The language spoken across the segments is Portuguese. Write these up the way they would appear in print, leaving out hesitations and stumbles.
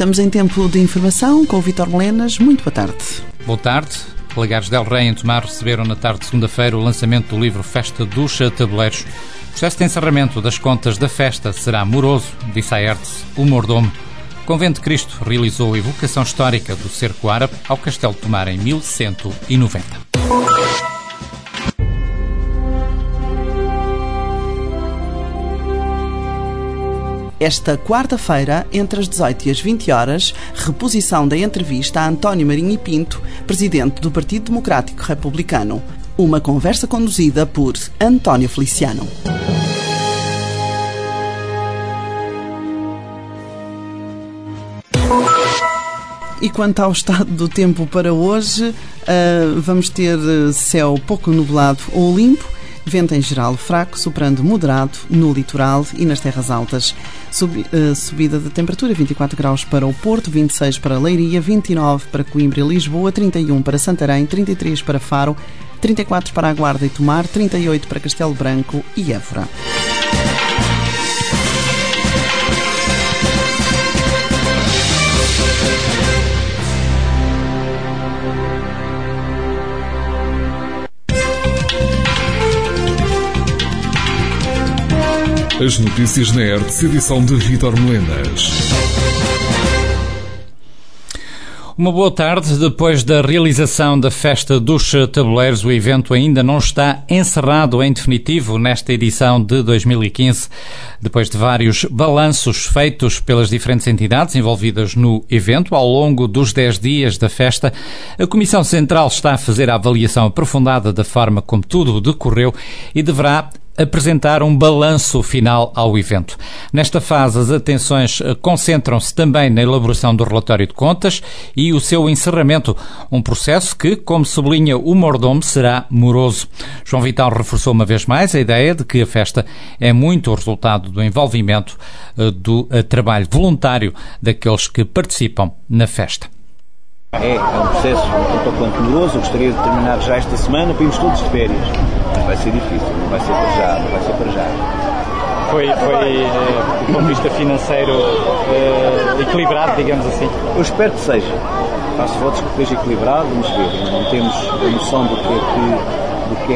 estamos em tempo de informação com o Vítor Melenas. Muito boa tarde. Boa tarde. Delegados del Rey em Tomar receberam na tarde de segunda-feira o lançamento do livro Festa dos Tabuleiros. O processo de encerramento das contas da festa será moroso, disse à Hertz o mordomo. O Convento de Cristo realizou a evocação histórica do cerco árabe ao Castelo de Tomar em 1190. Esta quarta-feira, entre as 18 e as 20 horas, reposição da entrevista a António Marinho e Pinto, presidente do Partido Democrático Republicano. Uma conversa conduzida por António Feliciano. E quanto ao estado do tempo para hoje, vamos ter céu pouco nublado ou limpo, vento em geral fraco, soprando moderado no litoral e nas terras altas. Subida da temperatura, 24 graus para o Porto, 26 para Leiria, 29 para Coimbra e Lisboa, 31 para Santarém, 33 para Faro, 34 para a Guarda e Tomar, 38 para Castelo Branco e Évora. As notícias na Hertz, edição de Vítor Melenas. Uma boa tarde. Depois da realização da Festa dos Tabuleiros, o evento ainda não está encerrado em definitivo nesta edição de 2015. Depois de vários balanços feitos pelas diferentes entidades envolvidas no evento ao longo dos 10 dias da festa, a Comissão Central está a fazer a avaliação aprofundada da forma como tudo decorreu e deverá apresentar um balanço final ao evento. Nesta fase, as atenções concentram-se também na elaboração do relatório de contas e o seu encerramento, um processo que, como sublinha o mordomo, será moroso. João Vital reforçou uma vez mais a ideia de que a festa é muito o resultado do envolvimento do trabalho voluntário daqueles que participam na festa. É um processo um pouco quanto moroso. Eu gostaria de terminar já esta semana para irmos todos de férias. Mas vai ser difícil, não vai ser para já. Foi do ponto de vista financeiro, equilibrado, digamos assim? Eu espero que seja. Faço votos que esteja equilibrado, vamos ver. Não temos a noção do que é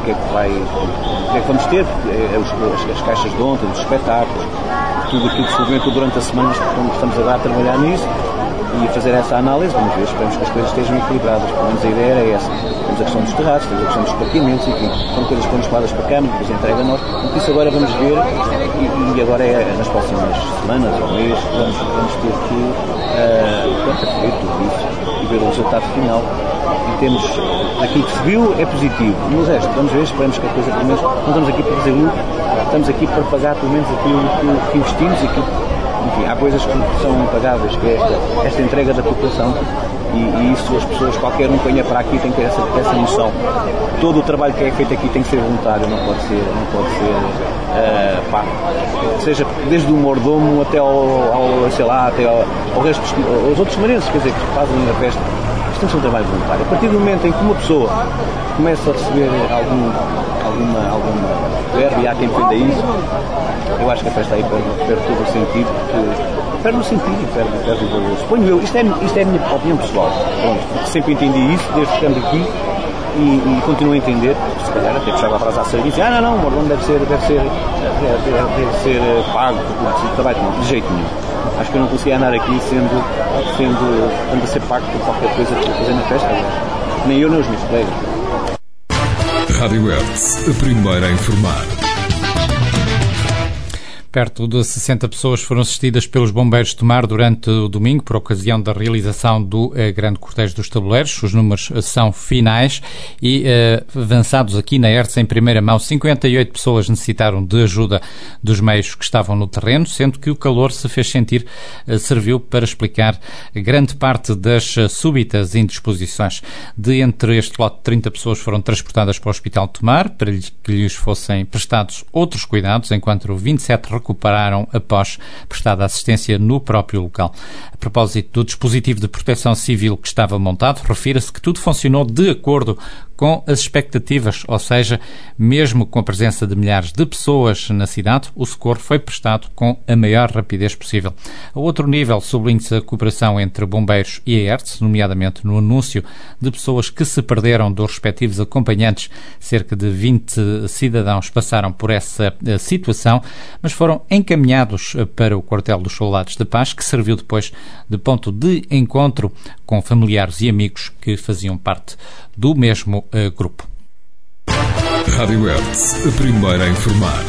que vamos ter, as caixas de ontem, os espetáculos, tudo aquilo que se movimentou durante a semana, estamos agora a trabalhar nisso e a fazer essa análise. Vamos ver, esperamos que as coisas estejam equilibradas. Pelo menos a ideia era essa. Temos a questão dos terraços, temos a questão dos parqueamentos, enfim, são coisas que foram levadas para a Câmara, depois entrega a nós. Então isso agora vamos ver e agora nas próximas semanas ou mês vamos ter que ver tudo isso e ver o resultado final. E temos aquilo que se viu é positivo. No resto, vamos ver, esperamos que a coisa, pelo menos, não estamos aqui para fazer lucro, estamos aqui para pagar pelo menos aquilo que investimos e que, enfim, há coisas que são impagáveis, que é esta entrega da população e isso as pessoas, qualquer um que venha para aqui tem que ter essa noção. Todo o trabalho que é feito aqui tem que ser voluntário, não pode ser pago. Seja desde o mordomo até até ao resto aos outros marenses, quer dizer, que fazem a festa. Isto tem que ser um trabalho voluntário. A partir do momento em que uma pessoa começa a receber alguma verba e há quem defenda isso, eu acho que a festa aí perde todo o sentido, perde o sentido e perde o valor. Suponho eu, isto é a minha opinião pessoal. Pronto, porque sempre entendi isso, desde que estamos aqui e continuo a entender, se calhar até puxava a frase à saída e dizer, não, o mordomo deve ser pago por trabalho. Não, de jeito nenhum. Acho que eu não conseguia andar aqui sendo a ser pago por qualquer coisa que fazer na festa. Nem eu, nem os meus colegas. Rádio Hertz, a primeira a informar. Perto de 60 pessoas foram assistidas pelos bombeiros de Tomar durante o domingo, por ocasião da realização do Grande Cortejo dos Tabuleiros. Os números são finais e avançados aqui na Hertz em primeira mão. 58 pessoas necessitaram de ajuda dos meios que estavam no terreno, sendo que o calor se fez sentir, serviu para explicar grande parte das súbitas indisposições. De entre este lote, 30 pessoas foram transportadas para o Hospital de Tomar, para que lhes fossem prestados outros cuidados, enquanto 27 recuperados recuperaram após prestada assistência no próprio local. A propósito do dispositivo de proteção civil que estava montado, refira-se que tudo funcionou de acordo com as expectativas, ou seja, mesmo com a presença de milhares de pessoas na cidade, o socorro foi prestado com a maior rapidez possível. A outro nível, sublinha-se a cooperação entre bombeiros e a ERTS, nomeadamente no anúncio de pessoas que se perderam dos respectivos acompanhantes. Cerca de 20 cidadãos passaram por essa situação, mas foram encaminhados para o quartel dos Soldados da Paz, que serviu depois de ponto de encontro com familiares e amigos que faziam parte do mesmo grupo. Rádio Hertz, a primeira a informar.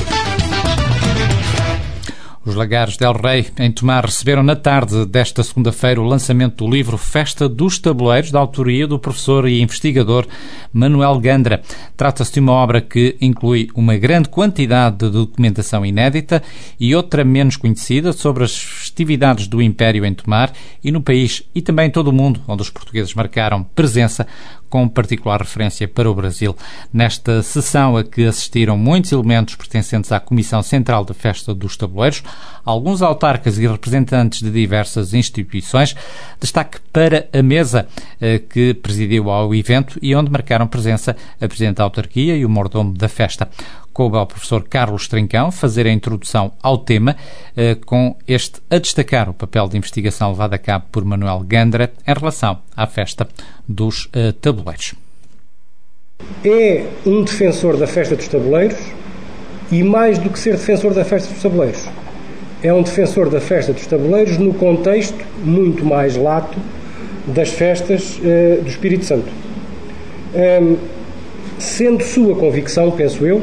Os Lagares del Rei, em Tomar, receberam na tarde desta segunda-feira o lançamento do livro Festa dos Tabuleiros, da autoria do professor e investigador Manuel Gandra. Trata-se de uma obra que inclui uma grande quantidade de documentação inédita e outra menos conhecida sobre as festividades do Império em Tomar e no país e também em todo o mundo, onde os portugueses marcaram presença, com particular referência para o Brasil. Nesta sessão a que assistiram muitos elementos pertencentes à Comissão Central da Festa dos Tabuleiros, alguns autarcas e representantes de diversas instituições, destaque para a mesa que presidiu ao evento e onde marcaram presença a Presidente da Autarquia e o mordomo da festa. Coube ao professor Carlos Trincão fazer a introdução ao tema, com este a destacar o papel de investigação levado a cabo por Manuel Gandra em relação à festa dos tabuleiros. É um defensor da festa dos tabuleiros e, mais do que ser defensor da festa dos tabuleiros, é um defensor da festa dos tabuleiros no contexto muito mais lato das festas do Espírito Santo. Sendo sua convicção, penso eu,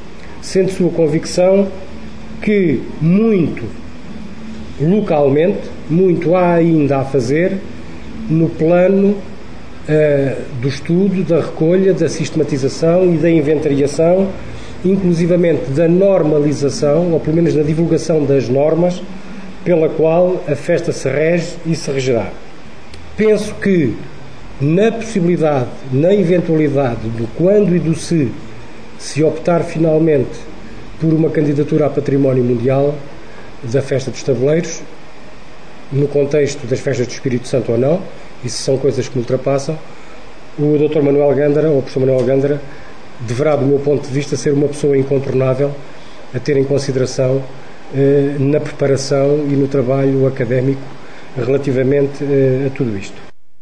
que muito localmente, muito há ainda a fazer no plano do estudo, da recolha, da sistematização e da inventariação, inclusivamente da normalização, ou pelo menos da divulgação das normas pela qual a festa se rege e se regerá. Penso que na possibilidade, na eventualidade do quando e do se optar finalmente por uma candidatura a património mundial da festa dos tabuleiros, no contexto das festas do Espírito Santo ou não, isso são coisas que me ultrapassam, o Dr. Manuel Gandra, ou o professor Manuel Gandra, deverá, do meu ponto de vista, ser uma pessoa incontornável a ter em consideração na preparação e no trabalho académico relativamente a tudo isto.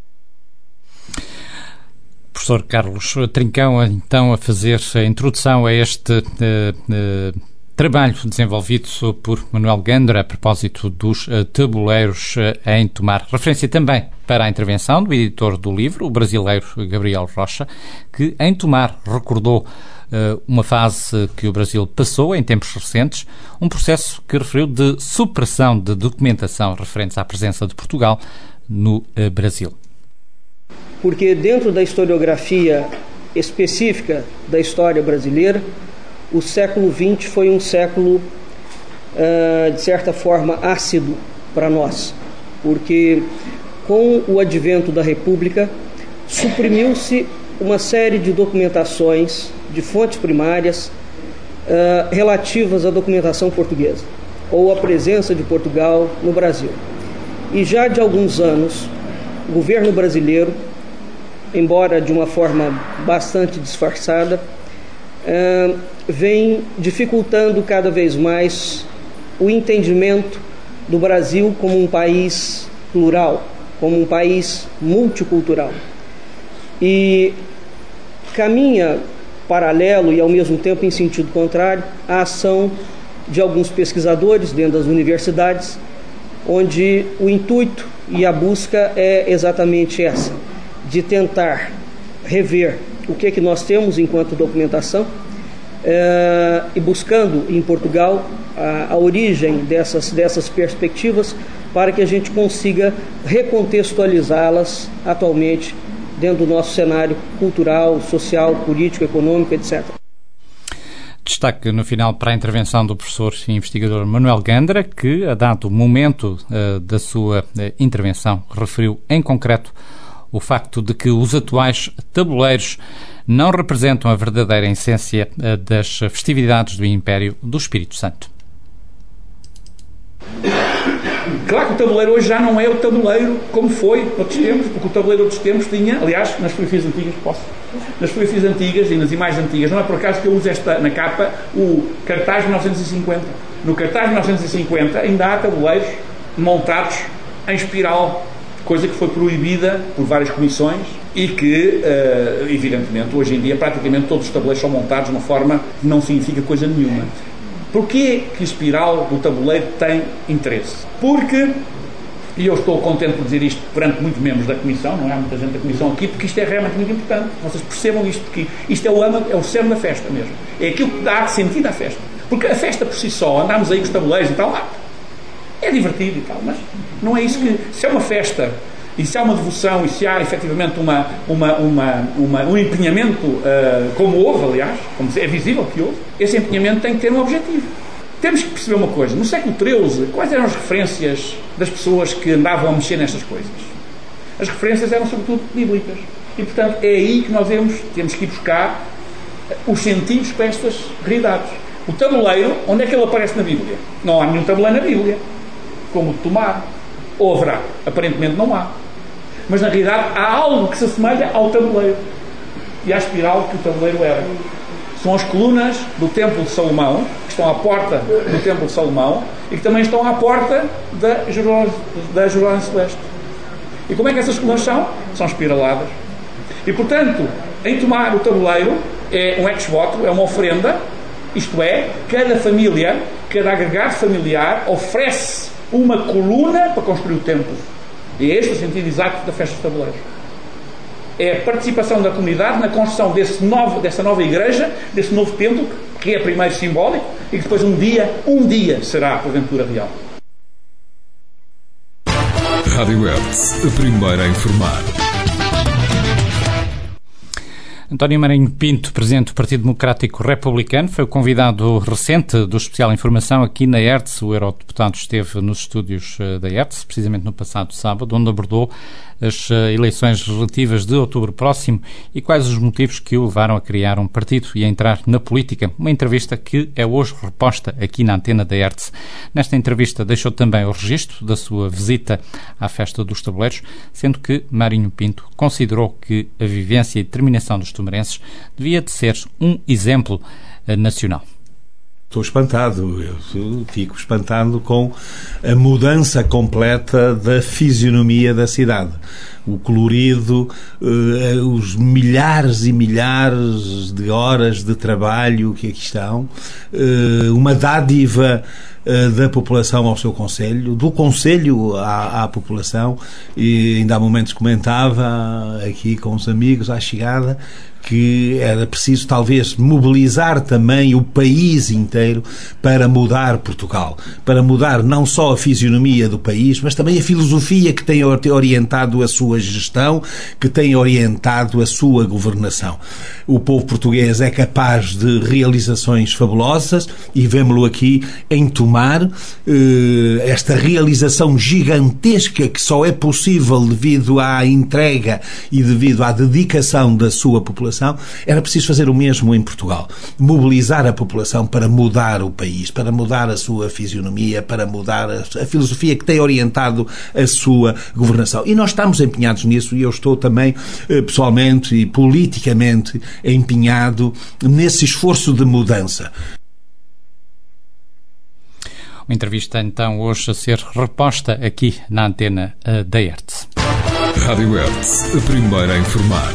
Professor Carlos Trincão, então, a fazer a introdução a este trabalho desenvolvido por Manuel Gandra a propósito dos tabuleiros em Tomar. Referência também para a intervenção do editor do livro, o brasileiro Gabriel Rocha, que em Tomar recordou uma fase que o Brasil passou em tempos recentes, um processo que referiu de supressão de documentação referente à presença de Portugal no Brasil. Porque dentro da historiografia específica da história brasileira, o século XX foi um século, de certa forma, ácido para nós, porque com o advento da República, suprimiu-se uma série de documentações de fontes primárias relativas à documentação portuguesa, ou à presença de Portugal no Brasil. E já de alguns anos, o governo brasileiro, embora de uma forma bastante disfarçada, vem dificultando cada vez mais o entendimento do Brasil como um país plural, como um país multicultural. E caminha paralelo e ao mesmo tempo em sentido contrário a ação de alguns pesquisadores dentro das universidades, onde o intuito e a busca é exatamente essa, de tentar rever o que nós temos enquanto documentação e buscando em Portugal a origem dessas perspectivas para que a gente consiga recontextualizá-las atualmente dentro do nosso cenário cultural, social, político, econômico, etc. Destaque no final para a intervenção do professor e investigador Manuel Gandra, que, a dado momento da sua intervenção, referiu em concreto o facto de que os atuais tabuleiros não representam a verdadeira essência das festividades do Império do Espírito Santo. Claro que o tabuleiro hoje já não é o tabuleiro como foi noutros tempos, porque o tabuleiro outros tempos tinha, aliás, nas fotografias antigas, nas fotografias antigas e nas imagens antigas, não é por acaso que eu uso na capa o cartaz de 1950. No cartaz de 1950 ainda há tabuleiros montados em espiral, coisa que foi proibida por várias comissões e que, evidentemente, hoje em dia praticamente todos os tabuleiros são montados de uma forma que não significa coisa nenhuma. Porquê que a espiral do tabuleiro tem interesse? Porque, e eu estou contente por dizer isto perante muitos membros da Comissão, não há muita gente da Comissão aqui, porque isto é realmente muito importante, vocês percebam isto, porque isto é o cerne da festa mesmo, é aquilo que dá sentido à festa, porque a festa por si só, andarmos aí com os tabuleiros e tal, é divertido e tal, mas não é isso que, se é uma festa, e se há uma devoção, e se há efetivamente um empenhamento, como houve, aliás, como é visível que houve, esse empenhamento tem que ter um objetivo. Temos que perceber uma coisa, no século XIII, quais eram as referências das pessoas que andavam a mexer nestas coisas? As referências eram sobretudo bíblicas. E, portanto, é aí que nós temos que ir buscar os sentidos para estas realidades. O tabuleiro, onde é que ele aparece na Bíblia? Não há nenhum tabuleiro na Bíblia, como o de tomar. Ou haverá? Aparentemente não há. Mas, na realidade, há algo que se assemelha ao tabuleiro. E à espiral que o tabuleiro era. São as colunas do Templo de Salomão, que estão à porta do Templo de Salomão, e que também estão à porta da Jerusalém Celeste. E como é que essas colunas são? São espiraladas. E, portanto, em tomar o tabuleiro, é um ex-voto, é uma ofrenda, isto é, cada família, cada agregado familiar, oferece uma coluna para construir o templo. E é este o sentido exato da festa dos tabuleiros. É a participação da comunidade na construção dessa nova igreja, desse novo templo, que é primeiro simbólico e que depois um dia será, porventura, real. Rádio Hertz, a primeira a informar. António Marinho Pinto, presidente do Partido Democrático Republicano, foi o convidado recente do Especial Informação aqui na Hertz. O eurodeputado esteve nos estúdios da Hertz, precisamente no passado sábado, onde abordou as eleições legislativas de outubro próximo e quais os motivos que o levaram a criar um partido e a entrar na política. Uma entrevista que é hoje reposta aqui na antena da Hertz. Nesta entrevista deixou também o registro da sua visita à Festa dos Tabuleiros, sendo que Marinho Pinto considerou que a vivência e determinação dos tomarenses devia de ser um exemplo nacional. Estou espantado, eu fico espantado com a mudança completa da fisionomia da cidade. O colorido, os milhares e milhares de horas de trabalho que aqui estão, uma dádiva da população ao seu concelho, do concelho à população, e ainda há momentos comentava aqui com os amigos à chegada que era preciso talvez mobilizar também o país inteiro para mudar Portugal, para mudar não só a fisionomia do país, mas também a filosofia que tem orientado a sua gestão, que tem orientado a sua governação. O povo português é capaz de realizações fabulosas e vemo-lo aqui em Tomar, esta realização gigantesca que só é possível devido à entrega e devido à dedicação da sua população. Era preciso fazer o mesmo em Portugal. Mobilizar a população para mudar o país, para mudar a sua fisionomia, para mudar a filosofia que tem orientado a sua governação. E nós estamos empenhados nisso e eu estou também, pessoalmente e politicamente, empenhado nesse esforço de mudança. Uma entrevista, então, hoje a ser reposta aqui na antena da Hertz. Rádio Hertz, a primeira a informar.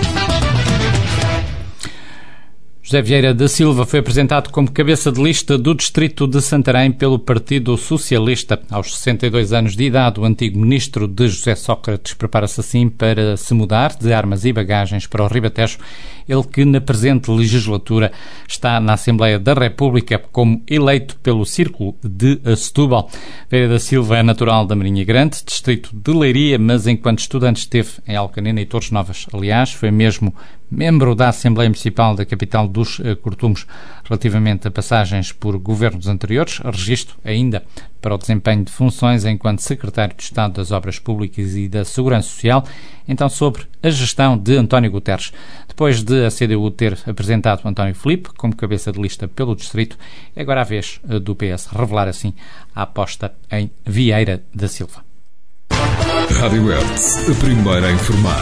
José Vieira da Silva foi apresentado como cabeça de lista do distrito de Santarém pelo Partido Socialista. Aos 62 anos de idade, o antigo ministro de José Sócrates prepara-se assim para se mudar de armas e bagagens para o Ribatejo, ele que na presente legislatura está na Assembleia da República como eleito pelo Círculo de Setúbal. Vieira da Silva é natural da Marinha Grande, distrito de Leiria, mas enquanto estudante esteve em Alcanena e Torres Novas. Aliás, foi mesmo membro da Assembleia Municipal da capital do dos Cortumos. Relativamente a passagens por governos anteriores, registro ainda para o desempenho de funções enquanto Secretário de Estado das Obras Públicas e da Segurança Social, então sobre a gestão de António Guterres. Depois de a CDU ter apresentado António Filipe como cabeça de lista pelo distrito, é agora a vez do PS revelar assim a aposta em Vieira da Silva. Rádio Hertz, a primeira a informar.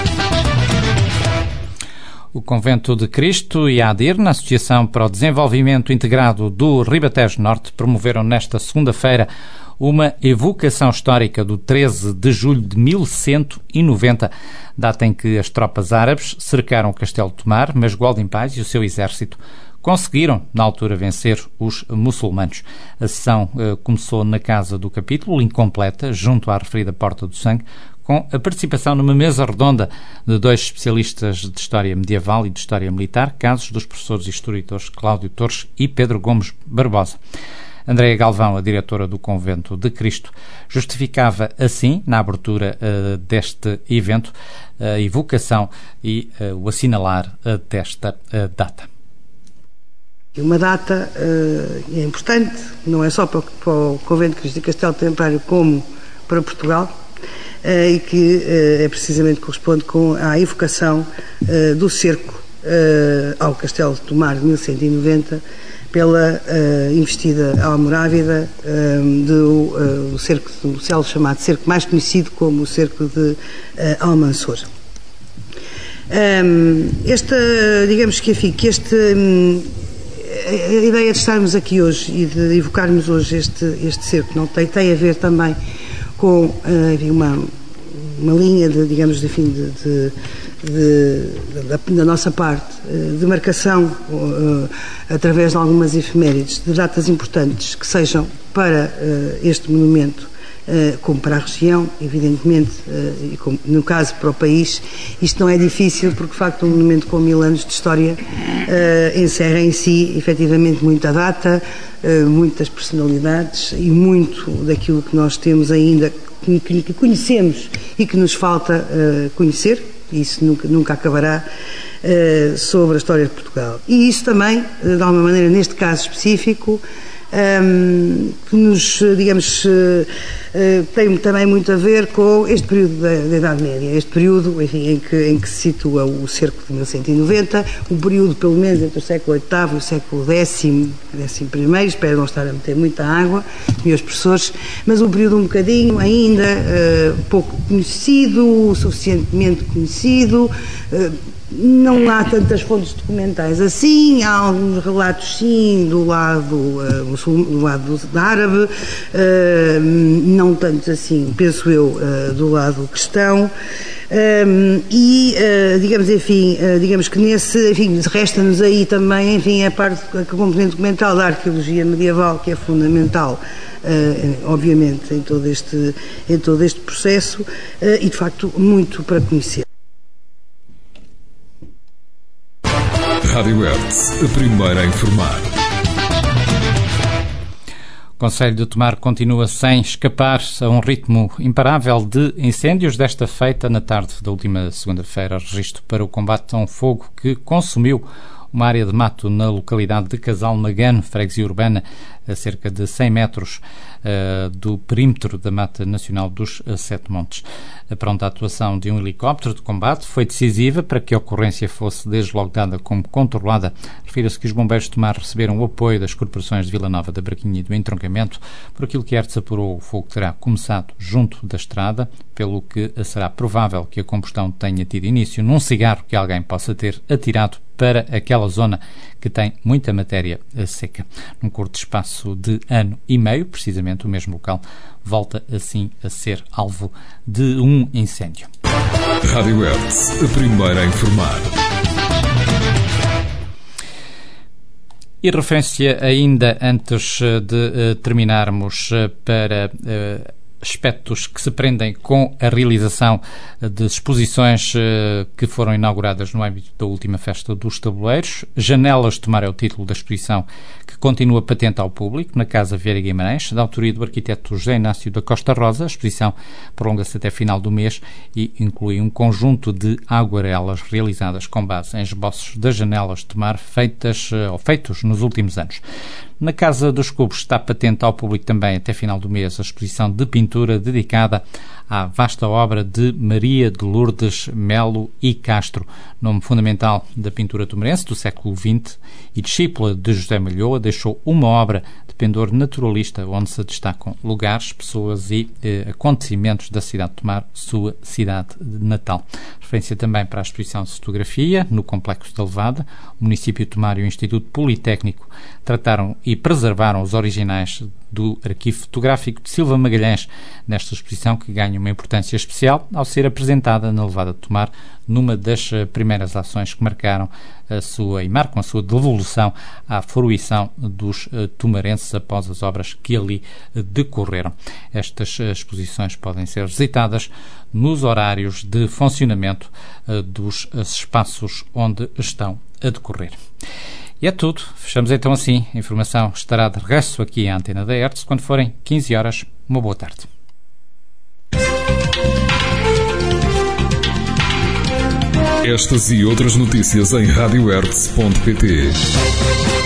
O Convento de Cristo e a ADIR, na Associação para o Desenvolvimento Integrado do Ribatejo Norte, promoveram nesta segunda-feira uma evocação histórica do 13 de julho de 1190, data em que as tropas árabes cercaram o Castelo de Tomar, mas Golden Paz e o seu exército conseguiram, na altura, vencer os muçulmanos. A sessão começou na Casa do Capítulo, incompleta, junto à referida Porta do Sangue, com a participação numa mesa redonda de 2 especialistas de História Medieval e de História Militar, casos dos professores e historiadores Cláudio Torres e Pedro Gomes Barbosa. Andréia Galvão, a diretora do Convento de Cristo, justificava assim, na abertura deste evento, a evocação e o assinalar desta data. Uma data é importante, não é só para o Convento de Cristo e Castelo Templário, como para Portugal, e que precisamente corresponde à evocação do cerco ao Castelo de Tomar de 1190 pela investida almorávida do cerco do Celo, chamado cerco mais conhecido como o cerco de Almansor. A ideia de estarmos aqui hoje e de evocarmos hoje este cerco não tem a ver também com uma linha da nossa parte de marcação através de algumas efemérides de datas importantes que sejam para este monumento como para a região, evidentemente, e como, no caso para o país. Isto não é difícil porque, de facto, um monumento com 1000 anos de história encerra em si, efetivamente, muita data, muitas personalidades e muito daquilo que nós temos ainda, que conhecemos e que nos falta conhecer, isso nunca acabará, sobre a história de Portugal. E isso também, de alguma maneira, neste caso específico, que nos, tem também muito a ver com este período da Idade Média, este período, enfim, em que se situa o cerco de 1190, um período pelo menos entre o século VIII e o século XI, espero não estar a meter muita água, meus professores, mas um período um bocadinho ainda pouco conhecido, suficientemente conhecido. Não há tantas fontes documentais assim, há alguns relatos sim do lado árabe, não tantos assim, penso eu, do lado cristão, digamos que resta-nos aí também, a componente documental da arqueologia medieval, que é fundamental, obviamente, em todo este processo, e de facto muito para conhecer. Rádio Hertz, a primeira a informar. O Concelho de Tomar continua sem escapar a um ritmo imparável de incêndios. Desta feita, na tarde da última segunda-feira, registro para o combate a um fogo que consumiu uma área de mato na localidade de Casal Magano, freguesia urbana, a cerca de 100 metros do perímetro da Mata Nacional dos Sete Montes. A pronta atuação de um helicóptero de combate foi decisiva para que a ocorrência fosse desde logo dada como controlada. Refira-se que os bombeiros de Tomar receberam o apoio das corporações de Vila Nova da Braquinha e do Entroncamento. Por aquilo que Hertz apurou, o fogo terá começado junto da estrada, pelo que será provável que a combustão tenha tido início num cigarro que alguém possa ter atirado para aquela zona que tem muita matéria seca. Num curto espaço de ano e meio, precisamente o mesmo local volta assim a ser alvo de um incêndio. Rádio Hertz, a primeira a informar. E referência ainda, antes de terminarmos, para aspectos que se prendem com a realização de exposições que foram inauguradas no âmbito da última Festa dos Tabuleiros. Janelas de Tomar é o título da exposição, que continua patente ao público na Casa Vieira Guimarães, da autoria do arquiteto José Inácio da Costa Rosa. A exposição prolonga-se até final do mês e inclui um conjunto de aguarelas realizadas com base em esboços das janelas de Tomar feitos nos últimos anos. Na Casa dos Cubos está patente ao público também até final do mês a exposição de pintura dedicada à vasta obra de Maria de Lourdes Melo e Castro, nome fundamental da pintura tomarense do século XX e discípula de José Malhoa. Deixou uma obra de pendor naturalista onde se destacam lugares, pessoas e acontecimentos da cidade de Tomar, sua cidade natal. Referência também para a exposição de fotografia no Complexo da Levada. O município de Tomar e o Instituto Politécnico trataram e preservaram os originais do arquivo fotográfico de Silva Magalhães nesta exposição, que ganha uma importância especial ao ser apresentada na Levada de Tomar, numa das primeiras ações que marcam a sua devolução à fruição dos tomarenses após as obras que ali decorreram. Estas exposições podem ser visitadas nos horários de funcionamento dos espaços onde estão a decorrer. E é tudo. Fechamos então assim. A informação estará de regresso aqui à Antena da Hertz quando forem 15 horas. Uma boa tarde. Estas e outras notícias em radiohertz.pt.